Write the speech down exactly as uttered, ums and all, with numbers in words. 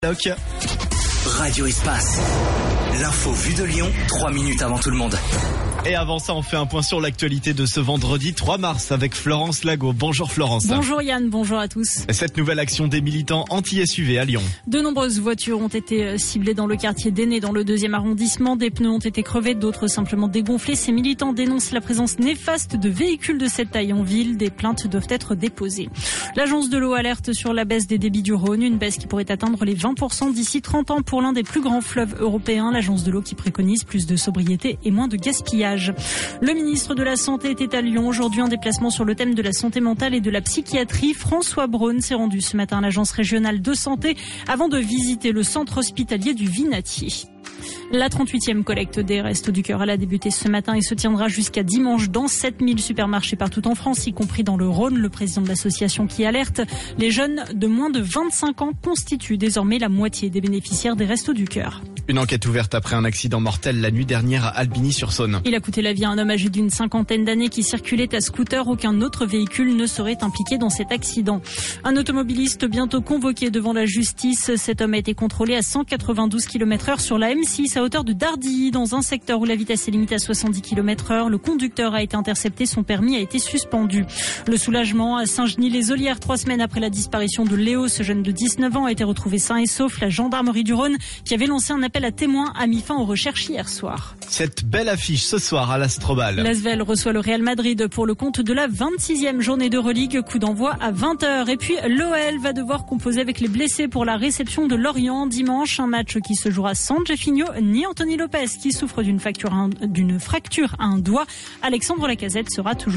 Ok. Radio Espace. L'info vue de Lyon, trois minutes avant tout le monde. Et avant ça, on fait un point sur l'actualité de ce vendredi trois mars avec Florence Lago. Bonjour Florence. Bonjour Yann, bonjour à tous. Cette nouvelle action des militants anti-S U V à Lyon. De nombreuses voitures ont été ciblées dans le quartier d'Aisne, dans le deuxième arrondissement. Des pneus ont été crevés, d'autres simplement dégonflés. Ces militants dénoncent la présence néfaste de véhicules de cette taille en ville. Des plaintes doivent être déposées. L'agence de l'eau alerte sur la baisse des débits du Rhône, une baisse qui pourrait atteindre les vingt pour cent d'ici trente ans pour l'un des plus grands fleuves européens. L'agence de l'eau qui préconise plus de sobriété et moins de gaspillage. Le ministre de la Santé était à Lyon aujourd'hui en déplacement sur le thème de la santé mentale et de la psychiatrie. François Braun s'est rendu ce matin à l'agence régionale de santé avant de visiter le centre hospitalier du Vinatier. La trente-huitième collecte des Restos du Cœur, elle a débuté ce matin et se tiendra jusqu'à dimanche dans sept mille supermarchés partout en France, y compris dans le Rhône. Le président de l'association qui alerte, les jeunes de moins de vingt-cinq ans constituent désormais la moitié des bénéficiaires des Restos du Cœur. Une enquête ouverte après un accident mortel la nuit dernière à Albigny-sur-Saône. Il a coûté la vie à un homme âgé d'une cinquantaine d'années qui circulait à scooter. Aucun autre véhicule ne serait impliqué dans cet accident. Un automobiliste bientôt convoqué devant la justice. Cet homme a été contrôlé à cent quatre-vingt-douze kilomètres heure sur la M six à hauteur de Dardilly, dans un secteur où la vitesse est limitée à soixante-dix kilomètres heure. Le conducteur a été intercepté, son permis a été suspendu. Le soulagement à Saint-Genis-les-Olières, trois semaines après la disparition de Léo. Ce jeune de dix-neuf ans a été retrouvé sain et sauf. La gendarmerie du Rhône, qui avait lancé un appel à témoins, a mis fin aux recherches hier soir. Cette belle affiche ce soir à l'Astrobal. L'Asvel reçoit le Real Madrid pour le compte de la vingt-sixième journée d'Euroleague. Coup d'envoi à vingt heures. Et puis l'O L va devoir composer avec les blessés pour la réception de Lorient dimanche. Un match qui se jouera sans Jeffinho ni Anthony Lopez qui souffre d'une fracture à un, d'une fracture à un doigt. Alexandre Lacazette sera toujours